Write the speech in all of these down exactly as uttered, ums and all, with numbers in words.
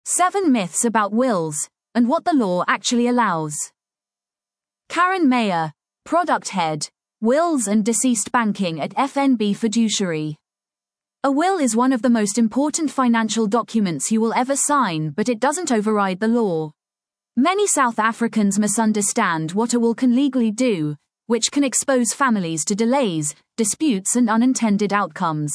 Seven myths about wills, and what the law actually allows. Karen Mayer, Product Head, Wills and Deceased Banking at F N B Fiduciary. A will is one of the most important financial documents you will ever sign, but it doesn't override the law. Many South Africans misunderstand what a will can legally do, which can expose families to delays, disputes and unintended outcomes.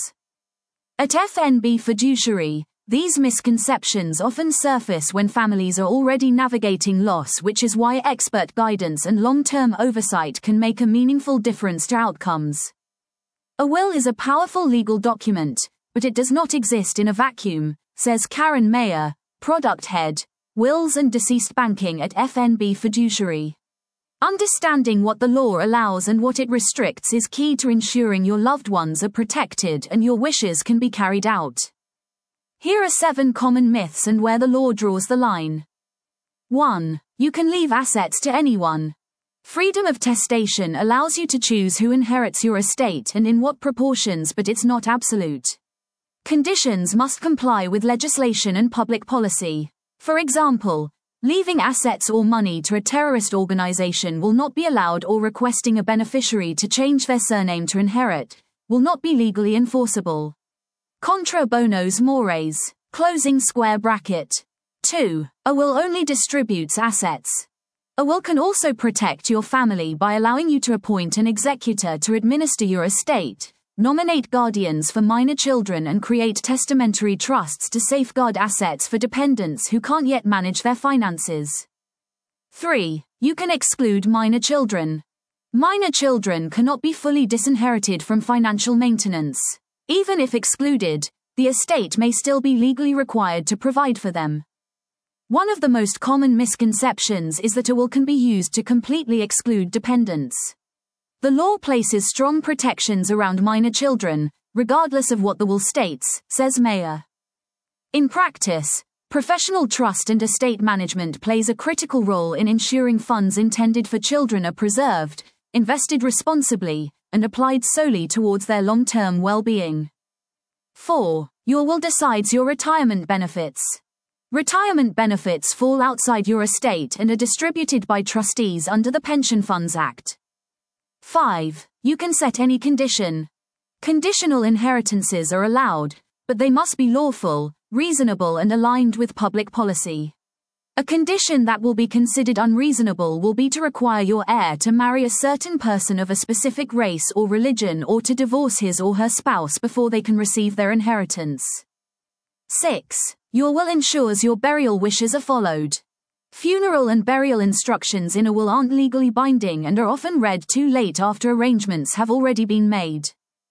At F N B Fiduciary, these misconceptions often surface when families are already navigating loss, which is why expert guidance and long-term oversight can make a meaningful difference to outcomes. A will is a powerful legal document, but it does not exist in a vacuum, says Karen Mayer, Product Head, Wills and Deceased Banking at F N B Fiduciary. Understanding what the law allows and what it restricts is key to ensuring your loved ones are protected and your wishes can be carried out. Here are seven common myths and where the law draws the line. one. You can leave assets to anyone. Freedom of testation allows you to choose who inherits your estate and in what proportions, but it's not absolute. Conditions must comply with legislation and public policy. For example, leaving assets or money to a terrorist organization will not be allowed, or requesting a beneficiary to change their surname to inherit will not be legally enforceable. Contra bonos mores, closing square bracket. two. A will only distributes assets. A will can also protect your family by allowing you to appoint an executor to administer your estate, nominate guardians for minor children and create testamentary trusts to safeguard assets for dependents who can't yet manage their finances. three. You can exclude minor children. Minor children cannot be fully disinherited from financial maintenance. Even if excluded, the estate may still be legally required to provide for them. One of the most common misconceptions is that a will can be used to completely exclude dependents. The law places strong protections around minor children, regardless of what the will states, says Mayer. In practice, professional trust and estate management plays a critical role in ensuring funds intended for children are preserved, invested responsibly, and applied solely towards their long-term well-being. four. Your will decides your retirement benefits. Retirement benefits fall outside your estate and are distributed by trustees under the Pension Funds Act. five. You can set any condition. Conditional inheritances are allowed, but they must be lawful, reasonable and aligned with public policy. A condition that will be considered unreasonable will be to require your heir to marry a certain person of a specific race or religion, or to divorce his or her spouse before they can receive their inheritance. six. Your will ensures your burial wishes are followed. Funeral and burial instructions in a will aren't legally binding and are often read too late after arrangements have already been made.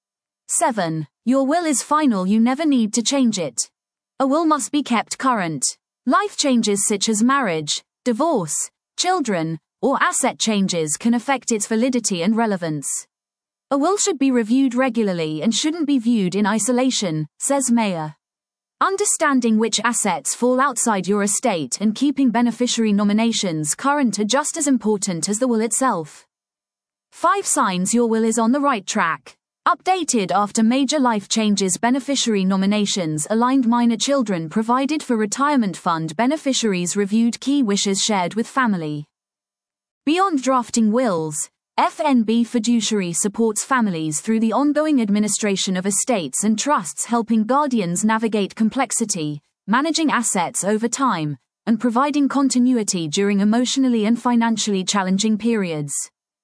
seven. Your will is final, you never need to change it. A will must be kept current. Life changes such as marriage, divorce, children, or asset changes can affect its validity and relevance. A will should be reviewed regularly and shouldn't be viewed in isolation, says Mayer. Understanding which assets fall outside your estate and keeping beneficiary nominations current are just as important as the will itself. five signs your will is on the right track. Updated after major life changes. Beneficiary nominations aligned. Minor children provided for. Retirement fund beneficiaries reviewed. Key wishes shared with family. Beyond drafting wills, F N B Fiduciary supports families through the ongoing administration of estates and trusts, helping guardians navigate complexity, managing assets over time, and providing continuity during emotionally and financially challenging periods.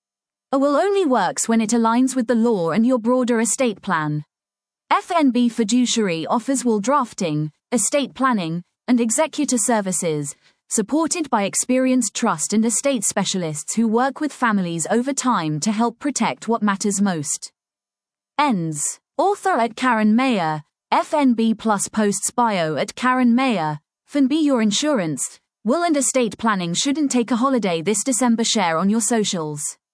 A will only works when it aligns with the law and your broader estate plan. F N B Fiduciary offers will drafting, estate planning, and executor services, supported by experienced trust and estate specialists who work with families over time to help protect what matters most. Ends. Author at Karen Mayer, F N B Plus posts bio at Karen Mayer, F N B Your Insurance, Will and Estate Planning Shouldn't Take a Holiday this December. Share on your socials.